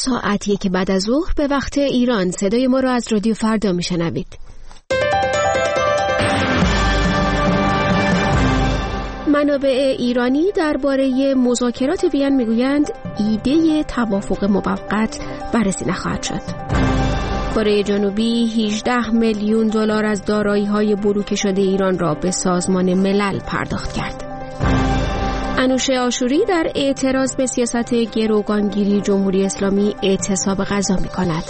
ساعت 1 بعد از ظهر به وقت ایران. صدای ما را از رادیو فردا میشنوید. منابع ایرانی درباره مذاکرات وین میگویند ایده توافق موقت بررسی نخواهد شد. کره جنوبی 18 میلیون دلار از دارایی‌های بروکه شده ایران را به سازمان ملل پرداخت کرد. انوشه آشوری در اعتراض به سیاست گروگانگیری جمهوری اسلامی اعتصاب غذا می‌کند.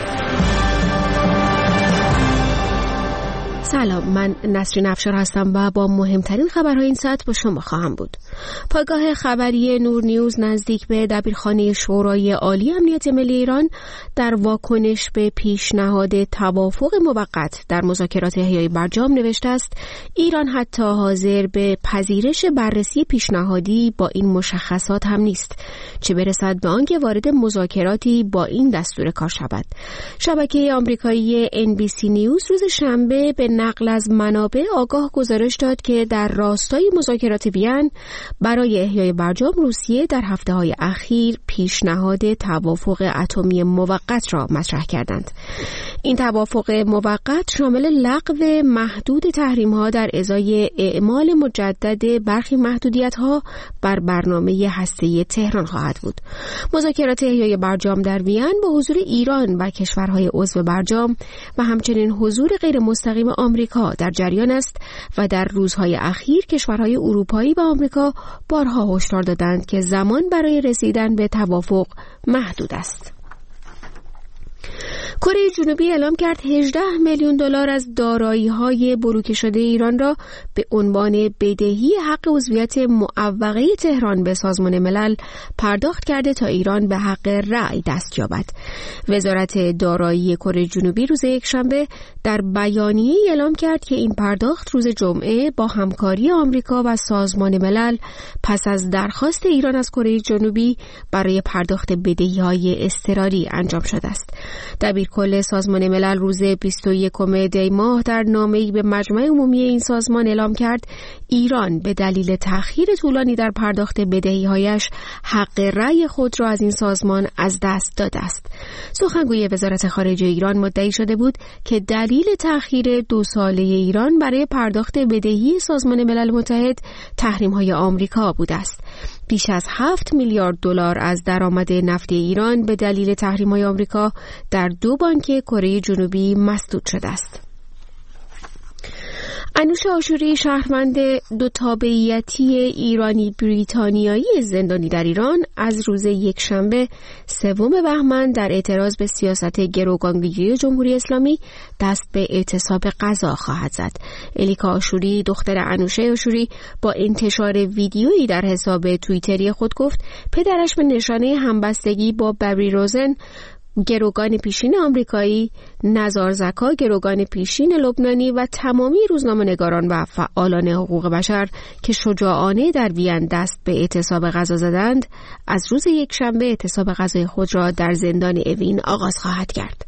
سلام، من نسرین افشار هستم و با مهمترین خبرهای این ساعت با شما خواهم بود. پایگاه خبری نور نیوز نزدیک به دبیرخانه شورای عالی امنیت ملی ایران در واکنش به پیشنهاد توافق موقت در مذاکرات احیای برجام نوشته است ایران حتی حاضر به پذیرش بررسی پیشنهادی با این مشخصات هم نیست، چه برسد به آنکه وارد مذاکراتی با این دستور کار شود. شبکه آمریکایی NBC نیوز روز شنبه به نقل از منابع آگاه گزارش داد که در راستای مذاکرات وین برای احیای برجام روسیه در هفته‌های اخیر پیشنهاد توافق اتمی موقت را مطرح کردند. این توافق موقت شامل لغو محدود تحریم‌ها در ازای اعمال مجدد برخی محدودیت‌ها بر برنامه هسته‌ای تهران خواهد بود. مذاکرات احیای برجام در وین با حضور ایران و کشورهای عضو برجام و همچنین حضور غیر مستقیم آمریکا در جریان است و در روزهای اخیر کشورهای اروپایی و آمریکا بارها هشدار دادند که زمان برای رسیدن به توافق محدود است. کره جنوبی اعلام کرد 18 میلیون دلار از دارایی‌های بروکه شده ایران را به عنوان بدهی حق عضویت معوقه تهران به سازمان ملل پرداخت کرده تا ایران به حق رأی دست یابد. وزارت دارایی کره جنوبی روز یکشنبه در بیانیه اعلام کرد که این پرداخت روز جمعه با همکاری آمریکا و سازمان ملل پس از درخواست ایران از کره جنوبی برای پرداخت بدهی‌های اضطراری انجام شده است. دبیرکل سازمان ملل روز 21 دی ماه در نامه‌ای به مجمع عمومی این سازمان اعلام کرد ایران به دلیل تأخیر طولانی در پرداخت بدهی‌هایش حق رأی خود را از این سازمان از دست داده است. سخنگوی وزارت خارجه ایران مدعی شده بود که دلیل تأخیر 2 ساله ایران برای پرداخت بدهی سازمان ملل متحد تحریم‌های آمریکا بوده است. بیش از 7 میلیارد دلار از درآمد نفت ایران به دلیل تحریم‌های آمریکا در 2 بانک کره جنوبی مسدود شده است. انوشه آشوری شهروند 2 تابعیتی ایرانی بریتانیایی زندانی در ایران از روز یکشنبه 3 بهمن در اعتراض به سیاست گروگانگیری جمهوری اسلامی دست به اعتصاب غذا خواهد زد. الیکا آشوری دختر انوشه آشوری با انتشار ویدیویی در حساب توییتری خود گفت پدرش به نشانه همبستگی با بری روزن گروگان پیشین آمریکایی، نزار زکا گروگان پیشین لبنانی و تمامی روزنامه‌نگاران و فعالان حقوق بشر که شجاعانه در وین دست به اعتصاب غذا زدند، از روز یکشنبه اعتصاب غذای خود را در زندان اوین آغاز خواهد کرد.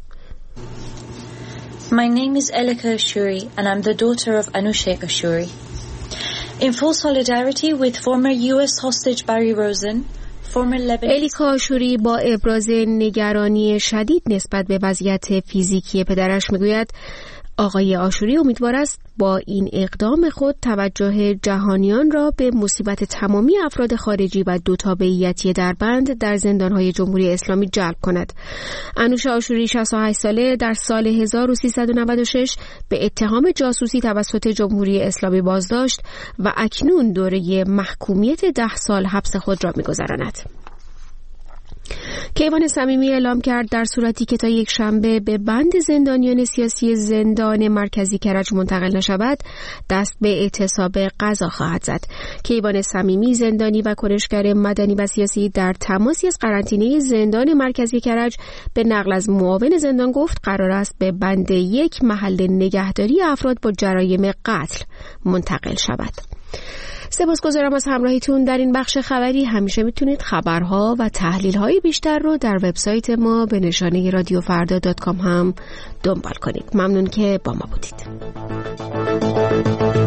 My name is Elika Ashuri and I'm the daughter of Anousheh Ashuri. In full solidarity with former US hostage Barry Rosen, الیکا آشوری با ابراز نگرانی شدید نسبت به وضعیت فیزیکی پدرش میگوید آقای آشوری امیدوار است با این اقدام خود توجه جهانیان را به مصیبت تمامی افراد خارجی و 2 تابعیتی دربند در زندانهای جمهوری اسلامی جلب کند. انوشه آشوری 68 ساله در سال 1396 به اتهام جاسوسی توسط جمهوری اسلامی بازداشت و اکنون دوره محکومیت 10 سال حبس خود را می‌گذراند. کیوان صمیمی اعلام کرد در صورتی که تا یکشنبه به بند زندانیان سیاسی زندان مرکزی کرج منتقل نشود دست به اعتصاب غذا خواهد زد. کیوان صمیمی زندانی و کنشگر مدنی و سیاسی در تماسی از قرنطینه زندان مرکزی کرج به نقل از معاون زندان گفت قرار است به بند 1 محل نگهداری افراد با جرایم قتل منتقل شود. سپاسگزارم از همراهیتون در این بخش خبری. همیشه میتونید خبرها و تحلیل‌های بیشتر رو در وبسایت ما به نشانه radiofarda.com هم دنبال کنید. ممنون که با ما بودید.